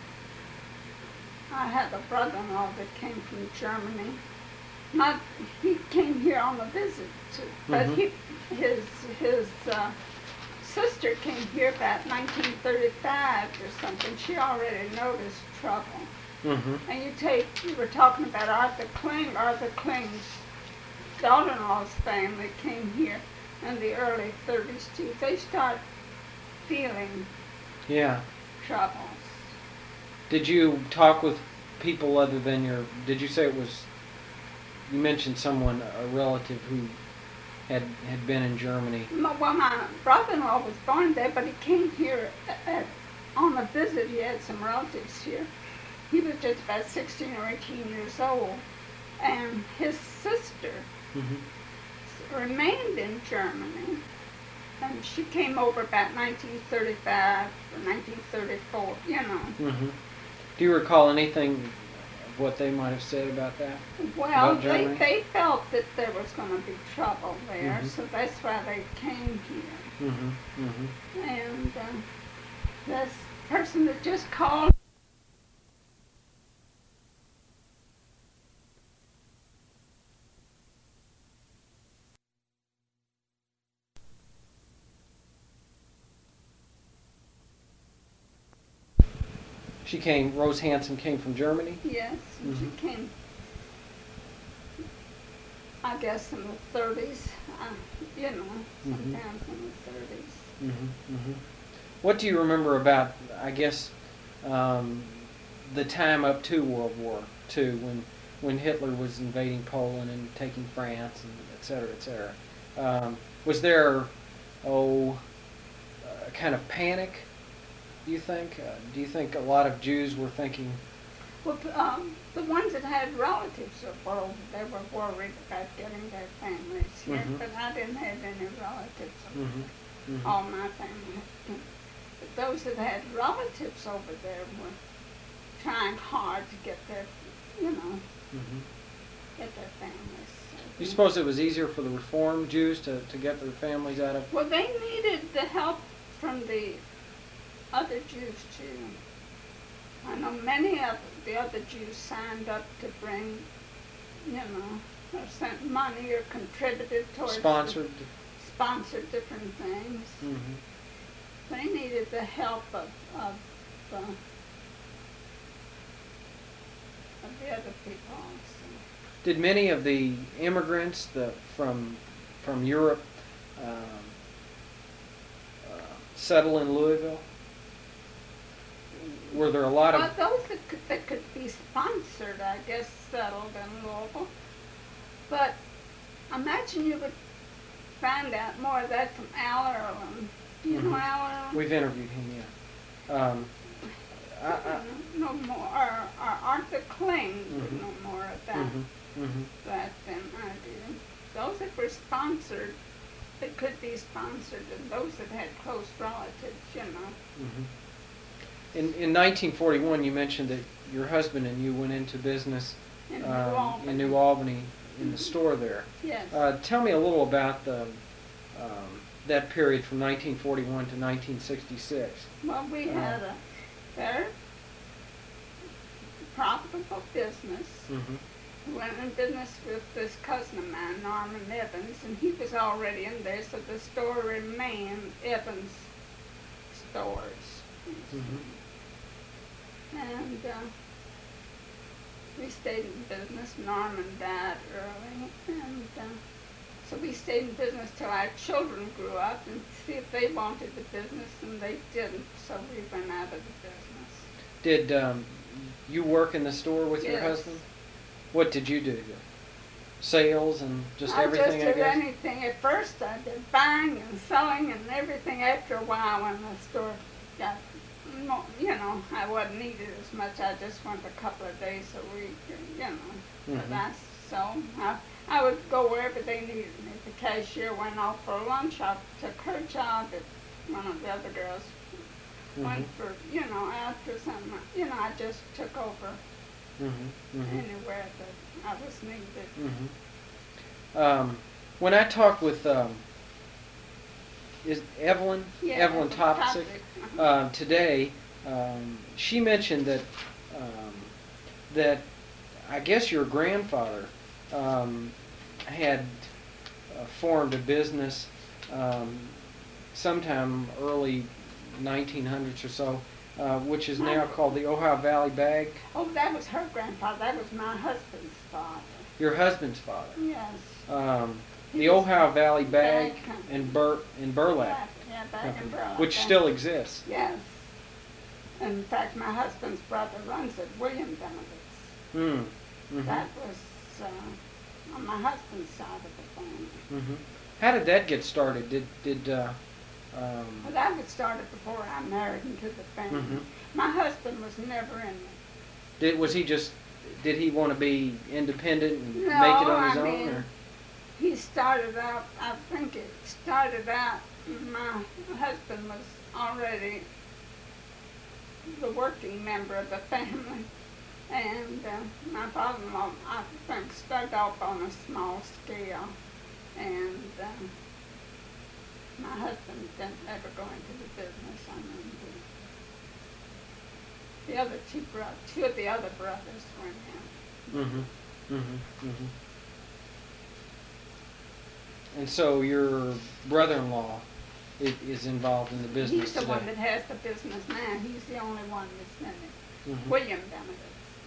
Speaker 2: I had a brother-in-law that came from Germany. Not, he came here on a visit, to, but
Speaker 1: Mhm.
Speaker 2: he, his his uh, sister came here about nineteen thirty-five or something. She already noticed trouble.
Speaker 1: Mm-hmm.
Speaker 2: And you take, you were talking about Arthur Kling. Arthur Kling's daughter-in-law's family came here in the early thirties too. They start feeling
Speaker 1: Yeah.
Speaker 2: troubles.
Speaker 1: Did you talk with people other than your? Did you say it was? You mentioned someone, a relative who had had been in Germany.
Speaker 2: My, well, my brother-in-law was born there, but he came here at, at, on a visit. He had some relatives here. He was just about sixteen or eighteen years old, and his sister
Speaker 1: Mm-hmm.
Speaker 2: remained in Germany, and she came over about nineteen thirty-five or nineteen thirty-four, you know.
Speaker 1: Mm-hmm. Do you recall anything of what they might have said about that?
Speaker 2: Well,
Speaker 1: About
Speaker 2: they,
Speaker 1: Germany?
Speaker 2: they felt that there was going to be trouble there,
Speaker 1: Mhm.
Speaker 2: so that's why they came here.
Speaker 1: Mm-hmm. Mm-hmm.
Speaker 2: And uh, this person that just called,
Speaker 1: She came. Rose Hansen came from Germany.
Speaker 2: yes, and
Speaker 1: Mhm.
Speaker 2: she came, I guess, in the thirties, uh, you know,
Speaker 1: Mhm.
Speaker 2: sometimes in the thirties.
Speaker 1: Mm-hmm. Mm-hmm. What do you remember about? I guess um, the time up to World War Two, when when Hitler was invading Poland and taking France, and et cetera, et cetera. Um, was there, oh, a kind of panic? Do you think? Uh, do you think a lot of Jews were thinking?
Speaker 2: Well, um, the ones that had relatives abroad, they were worried about getting their families here,
Speaker 1: Mhm.
Speaker 2: but I didn't have any relatives.
Speaker 1: Mm-hmm. Mm-hmm.
Speaker 2: All my family. But those that had relatives over there were trying hard to get their, you know,
Speaker 1: Mm-hmm.
Speaker 2: get their families.
Speaker 1: Do you suppose it was easier for the Reformed Jews to, to get their families out of?
Speaker 2: Well, they needed the help from the other Jews too. I know many of the other Jews signed up to bring, you know, or sent money or contributed towards
Speaker 1: Sponsored.
Speaker 2: sponsored different things.
Speaker 1: Mm-hmm.
Speaker 2: They needed the help of of, uh, of the other people also.
Speaker 1: Did many of the immigrants the, from from Europe um, uh, settle in Louisville? Were there a lot
Speaker 2: Well,
Speaker 1: of?
Speaker 2: those that could, that could be sponsored, I guess, settled in Louisville. But imagine you would find out more of that from Al Earlham. Do you know
Speaker 1: Mhm.
Speaker 2: Al Earlham?
Speaker 1: We've interviewed him, yeah. Um, I, I,
Speaker 2: No more, or, or Arthur Kling would
Speaker 1: Mhm.
Speaker 2: know more about
Speaker 1: mhm, mhm.
Speaker 2: that than I do. Those that were sponsored, that could be sponsored, and those that had close relatives, you know.
Speaker 1: Mhm. In in nineteen forty-one, you mentioned that your husband and you went into business
Speaker 2: in New
Speaker 1: um,
Speaker 2: Albany.
Speaker 1: in New Albany in the store there.
Speaker 2: Yes.
Speaker 1: Uh, tell me a little about the um, that period from nineteen forty-one to nineteen sixty-six.
Speaker 2: Well, we
Speaker 1: uh,
Speaker 2: had a very profitable business.
Speaker 1: Mm-hmm.
Speaker 2: We went in business with this cousin of mine, Norman Evans, and he was already in there, so the store remained Evans Stores.
Speaker 1: Mm-hmm.
Speaker 2: And uh, we stayed in business. Norman died early, and uh, so we stayed in business till our children grew up and see if they wanted the business, and they didn't, so we went out of the business.
Speaker 1: Did um, you work in the store with your
Speaker 2: Yes.
Speaker 1: husband? What did you do? Sales and just
Speaker 2: I
Speaker 1: everything,
Speaker 2: just
Speaker 1: I
Speaker 2: did
Speaker 1: guess?
Speaker 2: anything. At first I did buying and selling and everything. After a while when the store got, more, you know, I wasn't needed as much. I just went a couple of days a week, and, you know.
Speaker 1: Mhm.
Speaker 2: But I, so I, I would go wherever they needed me. If the cashier went off for lunch, I took her job. If one of the other girls went
Speaker 1: Mhm.
Speaker 2: for, you know, after something, you know, I just took over
Speaker 1: Mhm. Mhm.
Speaker 2: anywhere that I was needed.
Speaker 1: Mhm. Um, when I talked with um, is Evelyn
Speaker 2: Yeah,
Speaker 1: Evelyn
Speaker 2: Evelyn
Speaker 1: Topsic
Speaker 2: Topsic, uh-huh.
Speaker 1: uh, today, um, she mentioned that um, that I guess your grandfather um, had uh, formed a business um, sometime early nineteen hundreds or so, uh, which is now called the Ohio Valley Bag.
Speaker 2: Oh, that was her grandfather. That was my husband's father.
Speaker 1: Your husband's father.
Speaker 2: Yes.
Speaker 1: Um,
Speaker 2: He
Speaker 1: the
Speaker 2: was
Speaker 1: Ohio Valley Bag
Speaker 2: Bag Company.
Speaker 1: and Bur in Burlap,
Speaker 2: Yeah, back in
Speaker 1: Company,
Speaker 2: Burlap.
Speaker 1: which
Speaker 2: Bag.
Speaker 1: still exists.
Speaker 2: Yes. In fact, my husband's brother runs it, William Benedict's.
Speaker 1: Mm. Mm-hmm.
Speaker 2: That was uh, on my husband's side of the family.
Speaker 1: Mm-hmm. How did that get started? Did did uh, um,
Speaker 2: Well, that was started before I married into the family.
Speaker 1: Mhm.
Speaker 2: My husband was never in it.
Speaker 1: did was he just did he want to be independent and
Speaker 2: No,
Speaker 1: make it on his
Speaker 2: I
Speaker 1: own?
Speaker 2: mean,
Speaker 1: Or?
Speaker 2: He started out, I think it started out, my husband was already the working member of the family. And uh, my father-in-law, I think, started off on a small scale. And uh, my husband didn't ever go into the business. I mean, the, the other two brothers, two of the other brothers went in.
Speaker 1: Mm-hmm. Mm-hmm. Mm-hmm. And so your brother-in-law is, is involved in the business
Speaker 2: He's the
Speaker 1: today.
Speaker 2: one that has the business now. He's the only one that's in it.
Speaker 1: Mhm.
Speaker 2: William Benedict.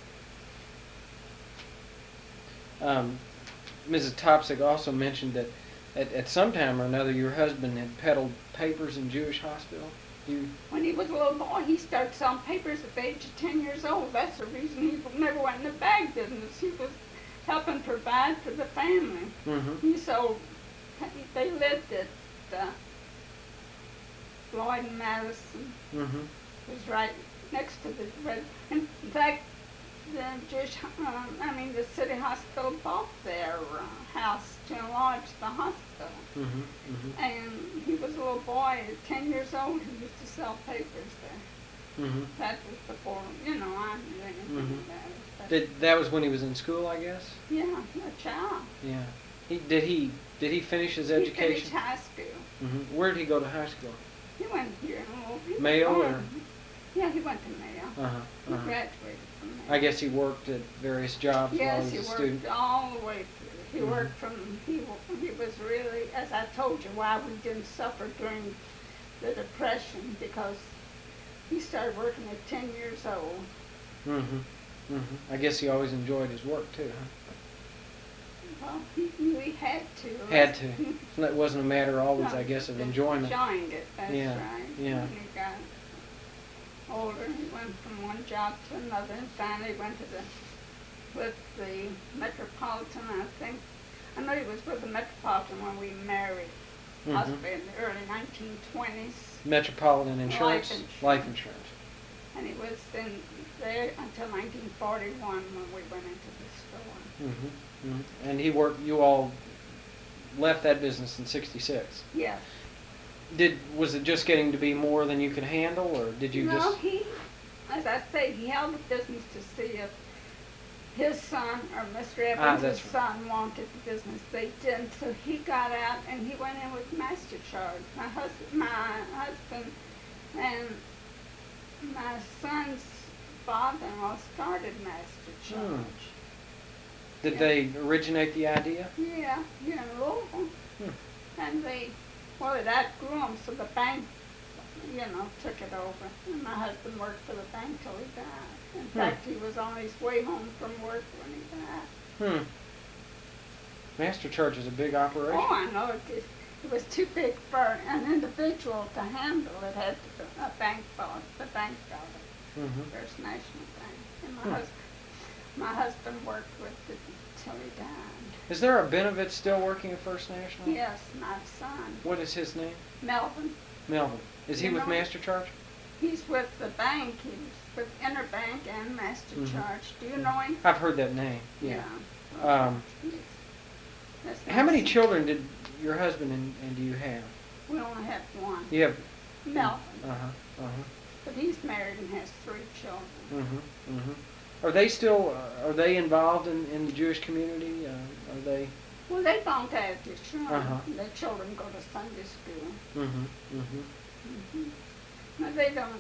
Speaker 1: Um, Missus Topsic also mentioned that at, at some time or another your husband had peddled papers in Jewish hospital. You
Speaker 2: When he was a little boy, he started selling papers at the age of ten years old. That's the reason he never went in the bag business. He was helping provide for the family.
Speaker 1: mm-hmm.
Speaker 2: He sold, they lived at uh, Floyd and Madison.
Speaker 1: Mm-hmm.
Speaker 2: It was right next to the red. In fact, the Jewish, uh, I mean, the city hospital bought their uh, house to enlarge the hospital.
Speaker 1: Mm-hmm. Mm-hmm.
Speaker 2: And he was a little boy, at ten years old, he used to sell papers there.
Speaker 1: Mm-hmm.
Speaker 2: That was before, you know, I knew anything
Speaker 1: Mhm.
Speaker 2: about it. But
Speaker 1: Did that was when he was in school, I guess.
Speaker 2: yeah, a child.
Speaker 1: Yeah. He did he did he finish his
Speaker 2: He finished
Speaker 1: education?
Speaker 2: high school.
Speaker 1: Mm-hmm. Where did he go to high school?
Speaker 2: He went here in a little bit.
Speaker 1: Mayo or?
Speaker 2: Yeah, he went to Mayo.
Speaker 1: Uh-huh.
Speaker 2: He
Speaker 1: uh-huh.
Speaker 2: graduated from Mayo.
Speaker 1: I guess he worked at various jobs while
Speaker 2: Yes,
Speaker 1: he
Speaker 2: he
Speaker 1: was a
Speaker 2: worked
Speaker 1: student.
Speaker 2: all the way through. He
Speaker 1: Mhm.
Speaker 2: worked from, he, wa- he was really, as I told you, why we didn't suffer during the Depression, because he started working at ten years old.
Speaker 1: Mm-hmm. Mm-hmm. I guess he always enjoyed his work too, huh?
Speaker 2: Well, he knew he had to.
Speaker 1: Had to. It wasn't a matter always,
Speaker 2: No,
Speaker 1: I guess, of
Speaker 2: just
Speaker 1: enjoyment.
Speaker 2: Enjoying it, that's
Speaker 1: Yeah,
Speaker 2: right.
Speaker 1: yeah.
Speaker 2: When he got older, he went from one job to another, and finally went to the, with the Metropolitan, I think. I know he was with the Metropolitan when we married,
Speaker 1: Mhm.
Speaker 2: possibly in the early nineteen twenties.
Speaker 1: Metropolitan Insurance,
Speaker 2: insurance.
Speaker 1: life insurance.
Speaker 2: And he was in there until nineteen forty-one when we went into the store.
Speaker 1: Mm-hmm. Mm-hmm. And he worked. You all left that business in sixty-six.
Speaker 2: Yes.
Speaker 1: Did was it just getting to be more than you could handle, or did you
Speaker 2: no,
Speaker 1: just?
Speaker 2: he, as I say, he held the business to see if his son, or Mister
Speaker 1: Ah,
Speaker 2: Evans'
Speaker 1: that's right.
Speaker 2: son, wanted the business. They didn't, so he got out and he went in with Master Charge. My husband, my husband, and my son's father-in-law started Master Charge.
Speaker 1: Hmm. Did
Speaker 2: Yeah.
Speaker 1: they originate the idea?
Speaker 2: Yeah, here in Louisville.
Speaker 1: Hmm.
Speaker 2: And they, well, it outgrew them, so the bank, you know, took it over. And my husband worked for the bank till he died. In
Speaker 1: Hmm.
Speaker 2: fact, he was on his way home from work when he died.
Speaker 1: Hmm. Master Charge is a big operation.
Speaker 2: Oh, I know. It, it, it was too big for an individual to handle. It had to be a bank bought, the bank bought it,
Speaker 1: Mm-hmm.
Speaker 2: First National Bank. And my,
Speaker 1: Hmm.
Speaker 2: hus- my husband worked with it till he died.
Speaker 1: Is there a Benovitz still working at First National?
Speaker 2: Yes, my son,
Speaker 1: What is his name?
Speaker 2: Melvin.
Speaker 1: Melvin. Is he
Speaker 2: You
Speaker 1: with
Speaker 2: know-
Speaker 1: Master Charge?
Speaker 2: He's with the bank. He's with Interbank and Master
Speaker 1: Mhm.
Speaker 2: Charge. Do you know him?
Speaker 1: I've heard that name. Yeah. Um,
Speaker 2: He's- that's
Speaker 1: How
Speaker 2: my
Speaker 1: many
Speaker 2: son.
Speaker 1: children did your husband and, and do you have?
Speaker 2: We only have one.
Speaker 1: You have.
Speaker 2: Melvin.
Speaker 1: Uh huh. Uh huh.
Speaker 2: But he's married and has three children.
Speaker 1: Mm-hmm. Mm-hmm. Are they still? Uh, are they involved in, in the Jewish community? Uh, are they?
Speaker 2: Well, they don't have the children.
Speaker 1: Uh-huh.
Speaker 2: Their children go to Sunday school.
Speaker 1: Mm-hmm. Mm-hmm.
Speaker 2: hmm No, they don't.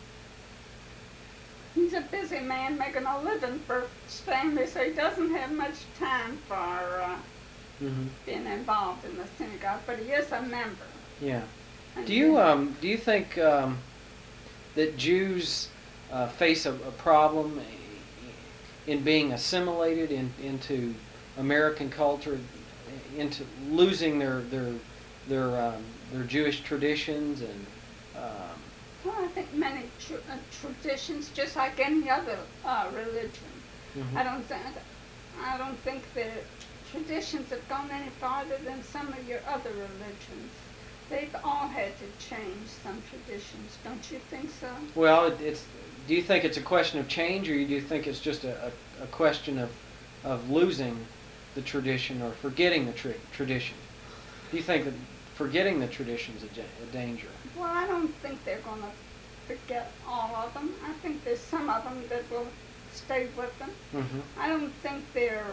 Speaker 2: He's a busy man making a living for his family, so he doesn't have much time for uh,
Speaker 1: Mm-hmm.
Speaker 2: being involved in the synagogue. But he is a member.
Speaker 1: Yeah.
Speaker 2: And
Speaker 1: Do you
Speaker 2: he-
Speaker 1: um do you think um, that Jews uh, face a, a problem in being assimilated in, into American culture, into losing their their their um, their Jewish traditions and um,
Speaker 2: Well, I think many tr- uh, traditions, just like any other uh, religion.
Speaker 1: mhm.
Speaker 2: I don't think I don't think the traditions have gone any farther than some of your other religions. They've all had to change some traditions, don't you think so?
Speaker 1: Well, it, it's. Do you think it's a question of change, or do you think it's just a, a, a question of of losing the tradition or forgetting the tra- tradition? Do you think that forgetting the tradition is a, ja- a danger?
Speaker 2: Well, I don't think they're going to forget all of them. I think there's some of them that will stay with them.
Speaker 1: Mm-hmm.
Speaker 2: I don't think they're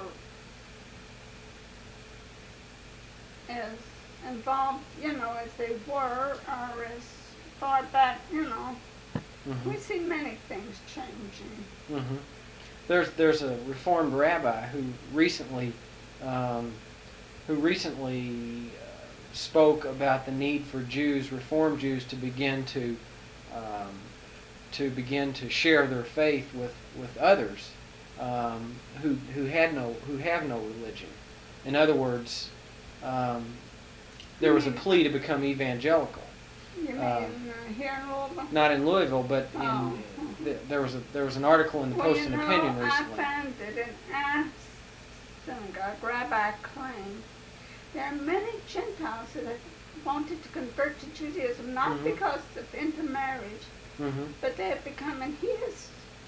Speaker 2: as involved, you know, as they were, or as far back, you know.
Speaker 1: Mm-hmm.
Speaker 2: We see many things changing.
Speaker 1: Mm-hmm. There's there's a Reformed rabbi who recently um, who recently uh, spoke about the need for Jews, Reformed Jews, to begin to um, to begin to share their faith with with others um, who who had no who have no religion. In other words, um, there was a plea to become evangelical.
Speaker 2: You mean
Speaker 1: Uh,
Speaker 2: uh, here in Louisville?
Speaker 1: Not in Louisville, but in
Speaker 2: Oh.
Speaker 1: th- there was a there was an article in the
Speaker 2: Well,
Speaker 1: Post
Speaker 2: you
Speaker 1: and
Speaker 2: know,
Speaker 1: Opinion
Speaker 2: I
Speaker 1: recently.
Speaker 2: found that in our synagogue, Rabbi claimed there are many Gentiles that have wanted to convert to Judaism, not
Speaker 1: Mhm.
Speaker 2: because of intermarriage,
Speaker 1: Mm-hmm.
Speaker 2: but they have become, and he has,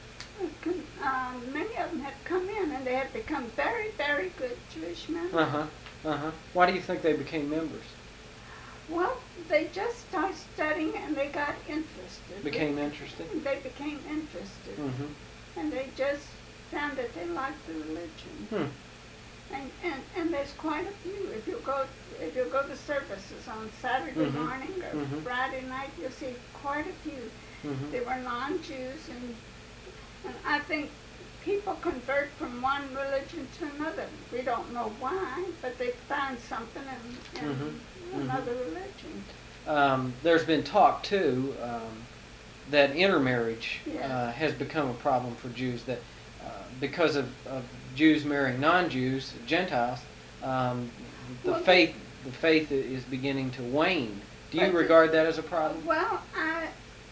Speaker 2: um, many of them have come in and they have become very, very good Jewish members.
Speaker 1: Uh huh. Uh huh. Why do you think they became members?
Speaker 2: Well, they just started studying and they got interested.
Speaker 1: Became interested.
Speaker 2: They became interested.
Speaker 1: Mm-hmm.
Speaker 2: And they just found that they liked the religion.
Speaker 1: Hmm.
Speaker 2: And, and, and there's quite a few. If you go if you go to services on Saturday
Speaker 1: Mhm.
Speaker 2: morning or
Speaker 1: Mhm.
Speaker 2: Friday night, you'll see quite a few.
Speaker 1: Mm-hmm.
Speaker 2: They were non-Jews, and and I think people convert from one religion to another. We don't know why, but they find something in, in
Speaker 1: Mhm. Mhm.
Speaker 2: another religion.
Speaker 1: Um, there's been talk too um, that intermarriage
Speaker 2: Yes.
Speaker 1: uh, has become a problem for Jews. That uh, because of, of Jews marrying non-Jews, Gentiles, um, the
Speaker 2: Well,
Speaker 1: faith the faith i- is beginning to wane. Do you
Speaker 2: But the-
Speaker 1: regard that as a problem?
Speaker 2: Well, I,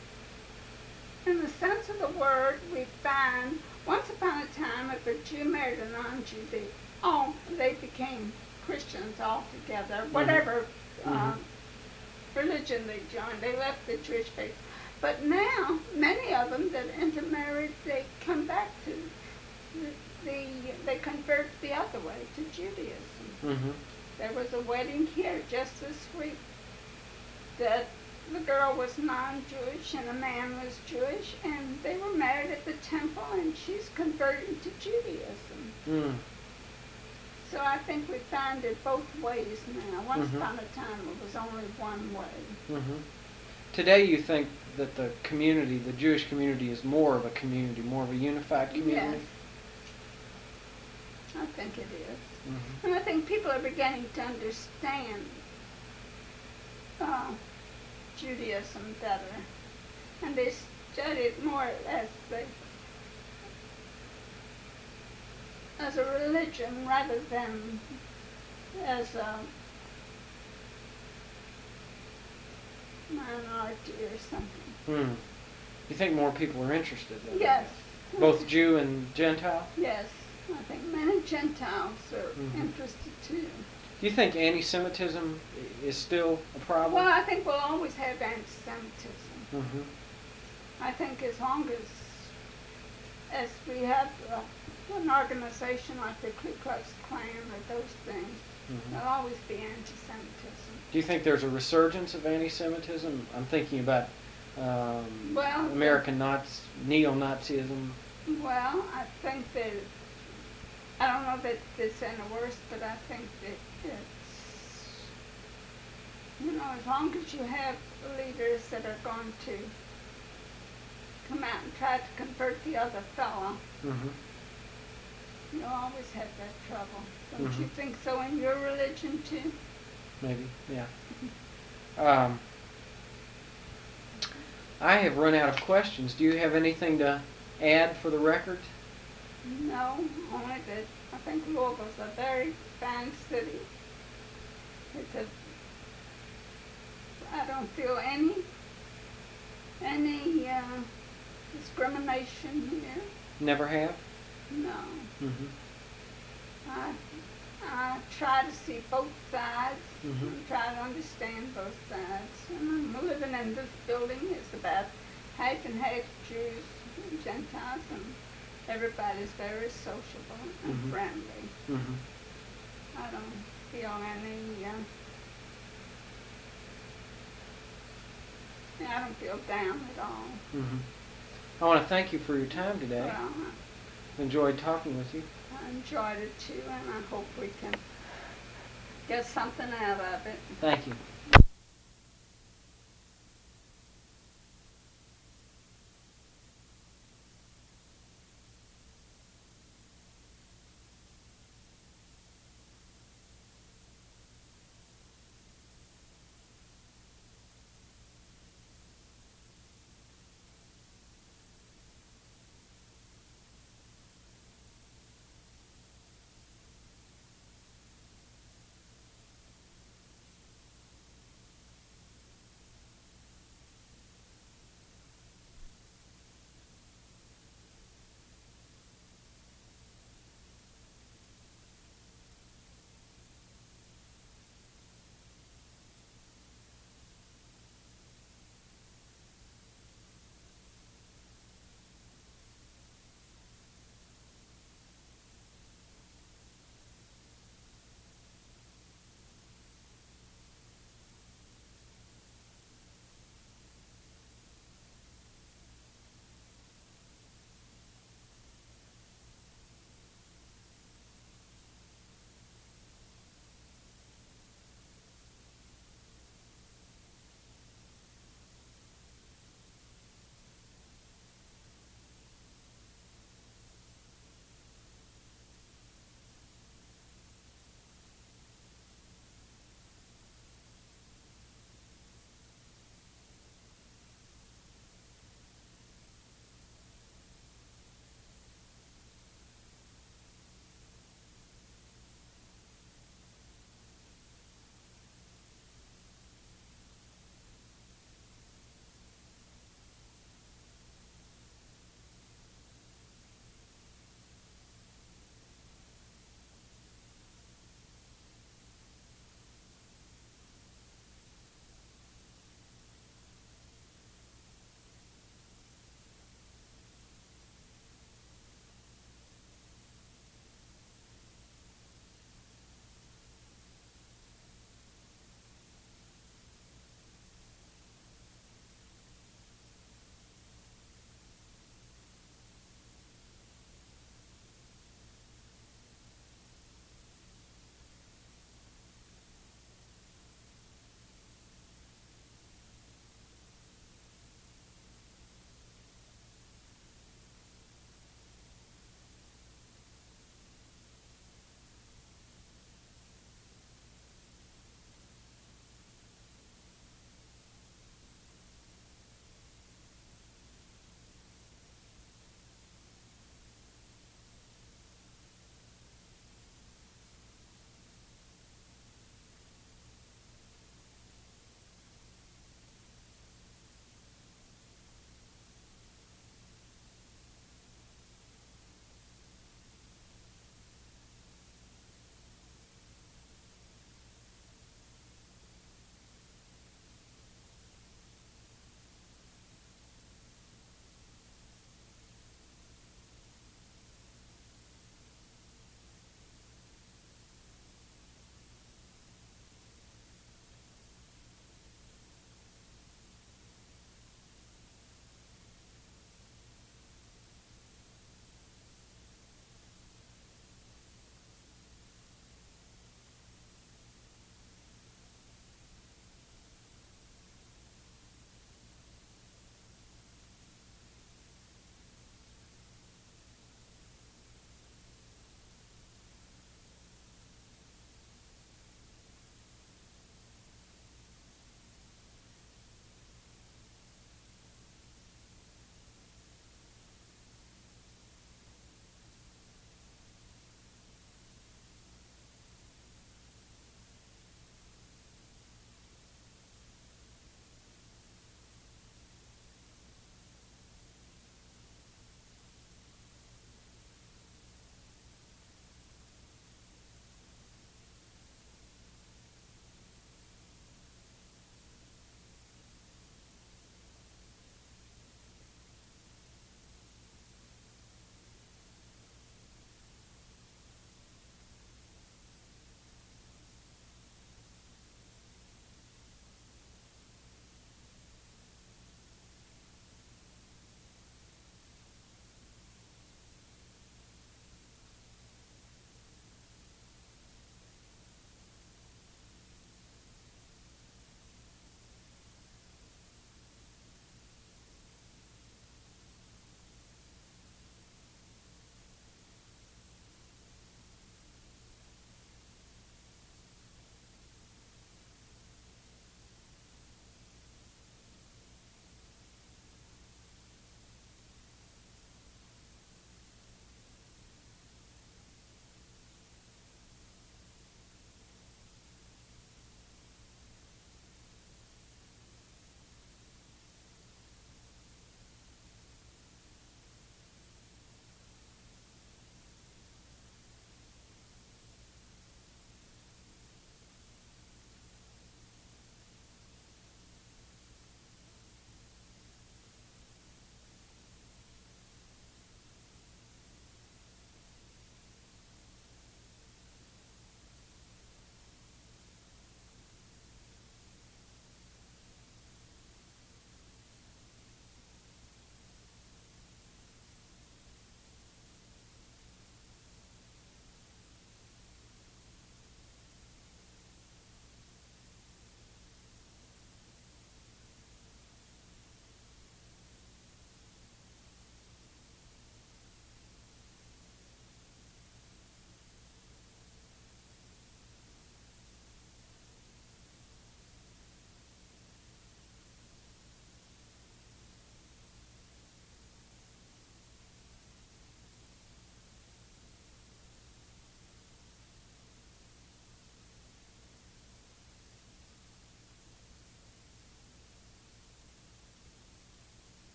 Speaker 2: in the sense of the word, we find once upon a time, if a Jew married a non-Jew, they all they became Christians altogether. Whatever uh,
Speaker 1: Mhm.
Speaker 2: religion they joined, they left the Jewish faith. But now, many of them that intermarried, they come back to the, the they convert the other way to Judaism.
Speaker 1: Mm-hmm.
Speaker 2: There was a wedding here just this week that the girl was non-Jewish and the man was Jewish, and they were married at the temple, and she's converted to Judaism.
Speaker 1: Mm.
Speaker 2: So I think we find it both ways now. Once
Speaker 1: Mhm.
Speaker 2: upon a time it was only one way.
Speaker 1: Mm-hmm. Today you think that the community, the Jewish community, is more of a community, more of a unified community?
Speaker 2: Yes. I think it is.
Speaker 1: Mm-hmm.
Speaker 2: And I think people are beginning to understand uh, Judaism better. And they study it more as the, as a religion rather than as a minority or something.
Speaker 1: Hmm. You think more people are interested in
Speaker 2: Yes.
Speaker 1: it? Both Jew and Gentile?
Speaker 2: Yes. I think many Gentiles are
Speaker 1: Mhm.
Speaker 2: interested too.
Speaker 1: Do you think anti-Semitism i- is still a problem?
Speaker 2: Well, I think we'll always have anti-Semitism.
Speaker 1: Mm-hmm.
Speaker 2: I think as long as as we have uh, an organization like the Ku Klux Klan or those things,
Speaker 1: Mm-hmm.
Speaker 2: there'll always be anti-Semitism.
Speaker 1: Do you think there's a resurgence of anti-Semitism? I'm thinking about um,
Speaker 2: Well,
Speaker 1: American Nazi, neo-Nazism.
Speaker 2: Well, I think that, I don't know that it's any worse, but I think that it's, you know, as long as you have leaders that are going to come out and try to convert the other fellow,
Speaker 1: Mm-hmm.
Speaker 2: you'll always have that trouble. Don't
Speaker 1: Mhm.
Speaker 2: you think so in your religion too?
Speaker 1: Maybe, yeah. Um, I have run out of questions. Do you have anything to add for the record?
Speaker 2: No, only that I think Louisville's a very fine city. It's a, I don't feel any, any uh, discrimination here.
Speaker 1: Never have?
Speaker 2: No.
Speaker 1: Mm-hmm.
Speaker 2: I, I try to see both sides
Speaker 1: Mhm.
Speaker 2: and try to understand both sides. And I'm living in this building. It's about half and half Jews and Gentiles, and everybody's very sociable and
Speaker 1: Mhm.
Speaker 2: friendly.
Speaker 1: Mm-hmm.
Speaker 2: I don't feel any, uh, I don't feel down at all.
Speaker 1: Mm-hmm. I want to thank you for your time today.
Speaker 2: Well,
Speaker 1: Enjoyed talking with you.
Speaker 2: I enjoyed it too, and I hope we can get something out of it.
Speaker 1: Thank you.